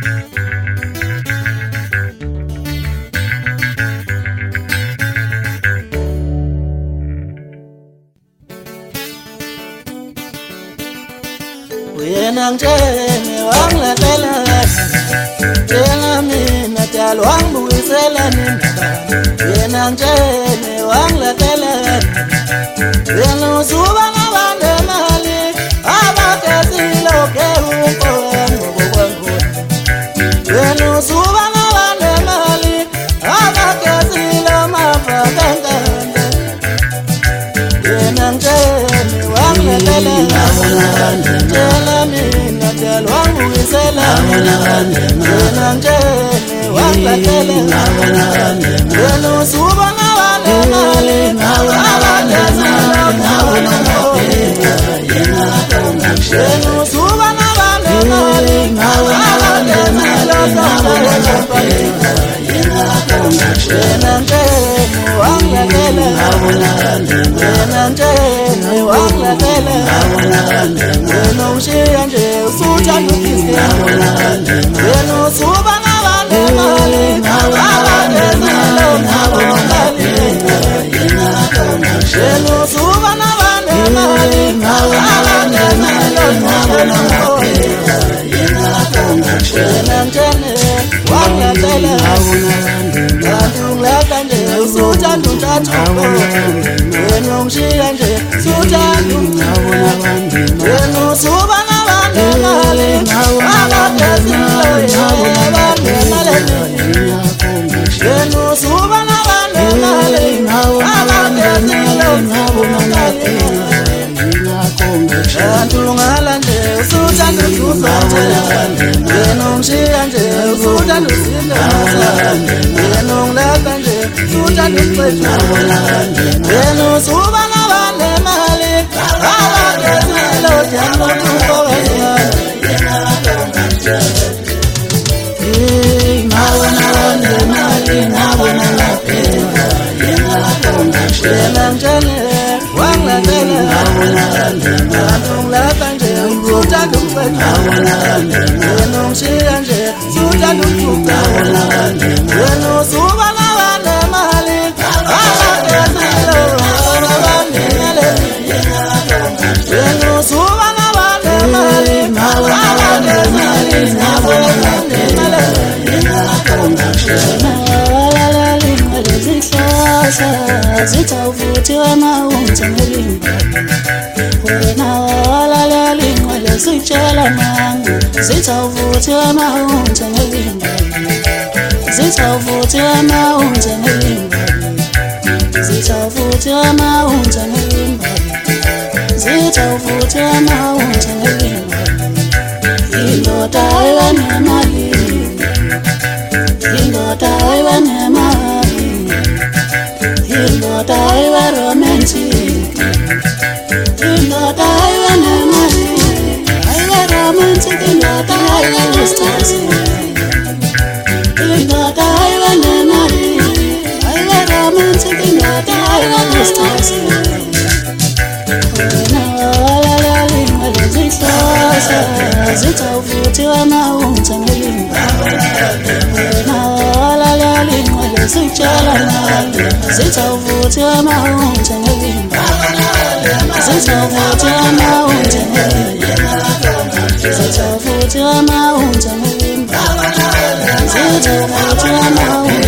Nangene wanglatela tena mina talwangu wisela nindaba yena ngene wanglatela yena usuba nabande mali abakazilo ke ukwengo kokwengo yena usuba nabande mali abakazilo mafakanga yena ngene wanglatela tena mina talwangu wisela yena ngene wanglatela yena usuba nabande mali abakazilo yena usuba nabande mali abakazilo yena ngene wanglatela yena ngene wanglatela yena ushiya nje usuthanda ukhiske yena usuba nabande mali abakazilo yena usuba nabande mali abakazilo yena ngene wanglatela ngilaka nje usuthanda untathuko yena ungishiya nje usuthanda yena usuba nabande mali abakazilo yena usuba nabande mali abakazilo Antungala nje usuthanda ukuzothe yena ungishiya nje usuthanda usinda yena ungilaka nje usuthanda ukuxetshwa yena usuba nabande mali abakazilo jamuko ngabona mali ngabona lapha yena ngene wanglatela ungilaka nje usuthanda ukuxetshwa yena ungishiya nje usuthanda ukuxetshwa yena usuba nabande mali abakazilo yena usuba nabande mali Zitawufuthi wamawunza ngelimba wena walalala ingwele sitshela nangu zitawufuthi wamawunza ngelimba zitawufuthi wamawunza ngelimba zitawufuthi wamawunza ngelimba zitawufuthi wamawunza ngelimba indoda ayanemali indoda ayanemali indoda iwe romantic indoda iwe nemali iwe romantic indoda iwe ecstasy indoda iwe nemali iwe romantic indoda iwe ecstasy wena walalala ingwele zihlahla zitawufuthi wamawunza ngelimba wena walalala ingwele sitshela nangu zitawufuthi wamawunza ngelimba zitawufuthi wamawunza ngelimba zitawufuthi wamawunza ngelimba zitawufuthi wamawunza